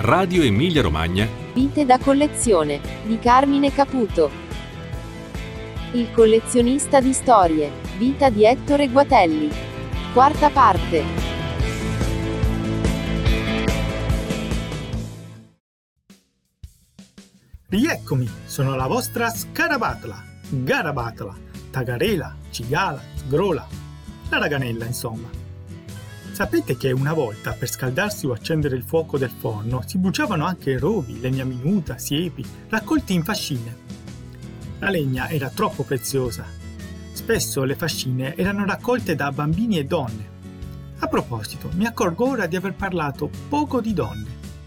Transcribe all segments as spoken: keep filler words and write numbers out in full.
Radio Emilia Romagna. Vite da collezione, di Carmine Caputo. Il collezionista di storie, vita di Ettore Guatelli. Quarta parte. Rieccomi, sono la vostra Scarabatla, Garabatla, Tagarela, Cigala, Sgrola, la raganella insomma. Sapete che una volta per scaldarsi o accendere il fuoco del forno si bruciavano anche rovi, legna minuta, siepi, raccolti in fascine. La legna era troppo preziosa. Spesso le fascine erano raccolte da bambini e donne. A proposito, mi accorgo ora di aver parlato poco di donne.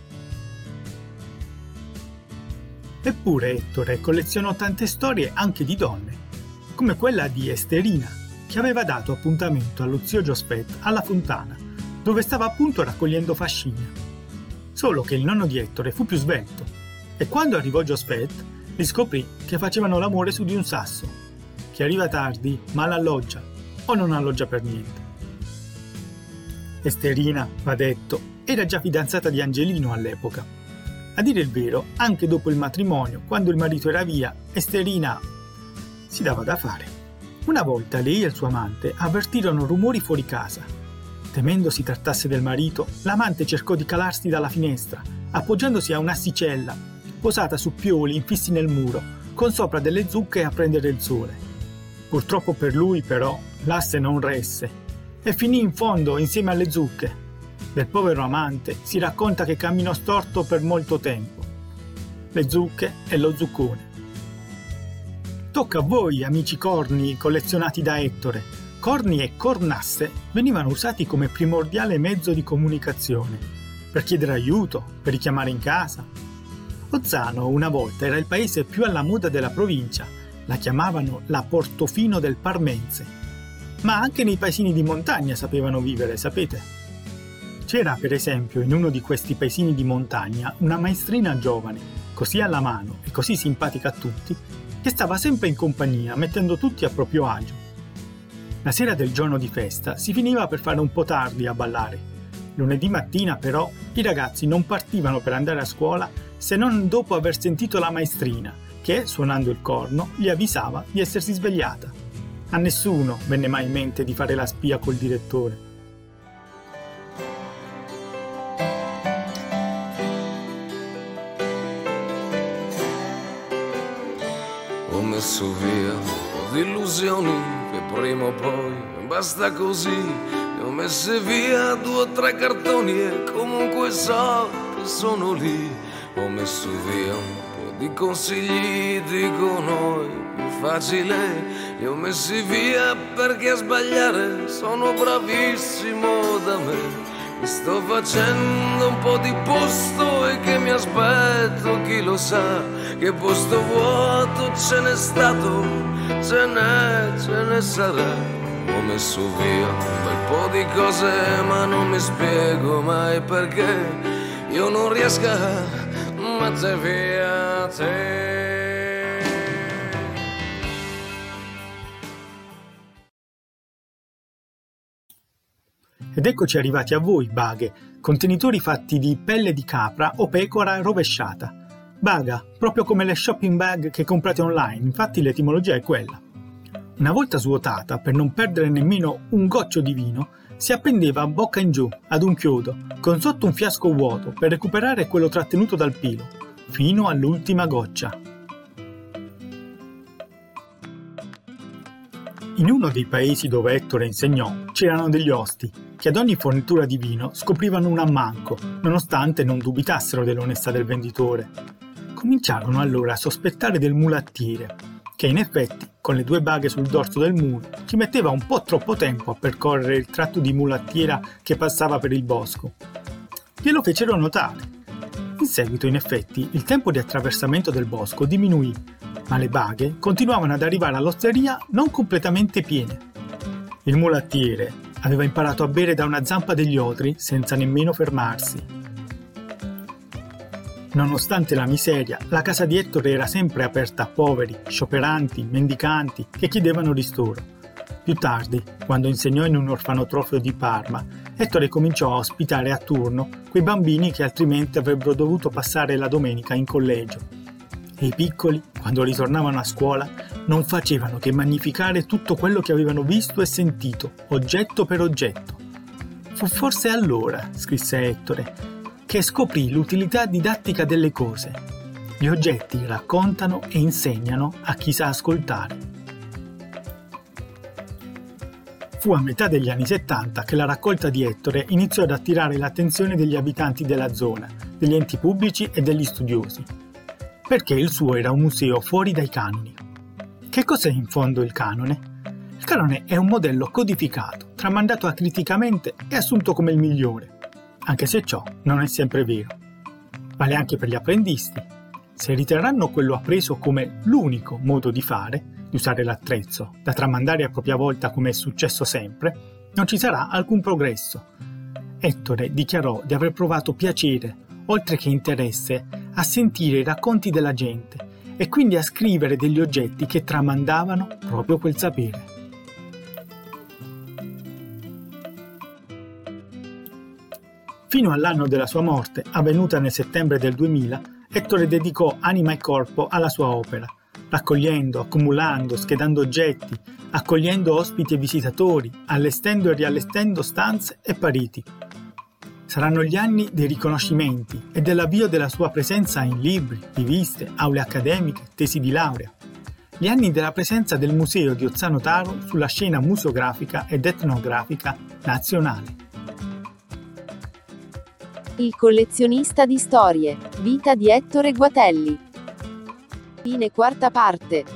Eppure Ettore collezionò tante storie anche di donne, come quella di Esterina, che aveva dato appuntamento allo zio Giospet alla fontana, dove stava appunto raccogliendo fascine. Solo che il nonno di Ettore fu più svelto, e quando arrivò Giospet, li scoprì che facevano l'amore su di un sasso. Chi arriva tardi, mal alloggia, o non alloggia per niente. Esterina, va detto, era già fidanzata di Angelino all'epoca. A dire il vero, anche dopo il matrimonio, quando il marito era via, Esterina si dava da fare. Una volta lei e il suo amante avvertirono rumori fuori casa. Temendo si trattasse del marito, l'amante cercò di calarsi dalla finestra, appoggiandosi a un'assicella, posata su pioli infissi nel muro, con sopra delle zucche a prendere il sole. Purtroppo per lui, però, l'asse non resse e finì in fondo insieme alle zucche. Del povero amante si racconta che camminò storto per molto tempo. Le zucche e lo zuccone. Tocca a voi, amici corni collezionati da Ettore. Corni e cornasse venivano usati come primordiale mezzo di comunicazione, per chiedere aiuto, per richiamare in casa. Ozzano una volta era il paese più alla moda della provincia, la chiamavano la Portofino del Parmense. Ma anche nei paesini di montagna sapevano vivere, sapete? C'era per esempio in uno di questi paesini di montagna una maestrina giovane, così alla mano e così simpatica a tutti, che stava sempre in compagnia, mettendo tutti a proprio agio. La sera del giorno di festa si finiva per fare un po' tardi a ballare. Lunedì mattina, però, i ragazzi non partivano per andare a scuola se non dopo aver sentito la maestrina, che, suonando il corno, gli avvisava di essersi svegliata. A nessuno venne mai in mente di fare la spia col direttore. Ho messo via un po' di illusioni che prima o poi basta così. Ne ho messe via due o tre cartoni e comunque so che sono lì. Ho messo via un po' di consigli, dico noi, più facile. Li ho messi via perché a sbagliare sono bravissimo da me. Mi sto facendo un po' di posto e che mi aspetto, chi lo sa, che posto vuoto ce n'è stato, ce n'è, ce ne sarà. Ho messo via un bel po' di cose ma non mi spiego mai perché io non riesco a mettere via te. Ed eccoci arrivati a voi, baghe, contenitori fatti di pelle di capra o pecora rovesciata. Baga, proprio come le shopping bag che comprate online, infatti l'etimologia è quella. Una volta svuotata, per non perdere nemmeno un goccio di vino, si appendeva a bocca in giù, ad un chiodo, con sotto un fiasco vuoto per recuperare quello trattenuto dal pilo, fino all'ultima goccia. In uno dei paesi dove Ettore insegnò c'erano degli osti che ad ogni fornitura di vino scoprivano un ammanco, nonostante non dubitassero dell'onestà del venditore. Cominciarono allora a sospettare del mulattiere, che in effetti, con le due baghe sul dorso del mulo, ci metteva un po' troppo tempo a percorrere il tratto di mulattiera che passava per il bosco. Glielo fecero notare. In seguito, in effetti, il tempo di attraversamento del bosco diminuì, ma le baghe continuavano ad arrivare all'osteria non completamente piene. Il mulattiere aveva imparato a bere da una zampa degli otri senza nemmeno fermarsi. Nonostante la miseria, la casa di Ettore era sempre aperta a poveri, scioperanti, mendicanti che chiedevano ristoro. Più tardi, quando insegnò in un orfanotrofio di Parma, Ettore cominciò a ospitare a turno quei bambini che altrimenti avrebbero dovuto passare la domenica in collegio. E i piccoli, quando ritornavano a scuola, non facevano che magnificare tutto quello che avevano visto e sentito, oggetto per oggetto. Fu forse allora, scrisse Ettore, che scoprì l'utilità didattica delle cose. Gli oggetti raccontano e insegnano a chi sa ascoltare. Fu a metà degli anni settanta che la raccolta di Ettore iniziò ad attirare l'attenzione degli abitanti della zona, degli enti pubblici e degli studiosi, perché il suo era un museo fuori dai canoni. Che cos'è in fondo il canone? Il canone è un modello codificato, tramandato acriticamente e assunto come il migliore, anche se ciò non è sempre vero. Vale anche per gli apprendisti. Se riterranno quello appreso come l'unico modo di fare, di usare l'attrezzo, da tramandare a propria volta come è successo sempre, non ci sarà alcun progresso. Ettore dichiarò di aver provato piacere, oltre che interesse, a sentire i racconti della gente e quindi a scrivere degli oggetti che tramandavano proprio quel sapere. Fino all'anno della sua morte, avvenuta nel settembre del duemila, Ettore dedicò anima e corpo alla sua opera, raccogliendo, accumulando, schedando oggetti, accogliendo ospiti e visitatori, allestendo e riallestendo stanze e pariti. Saranno gli anni dei riconoscimenti e dell'avvio della sua presenza in libri, riviste, aule accademiche, tesi di laurea. Gli anni della presenza del Museo di Ozzano Taro sulla scena museografica ed etnografica nazionale. Il collezionista di storie. Vita di Ettore Guatelli. Fine quarta parte.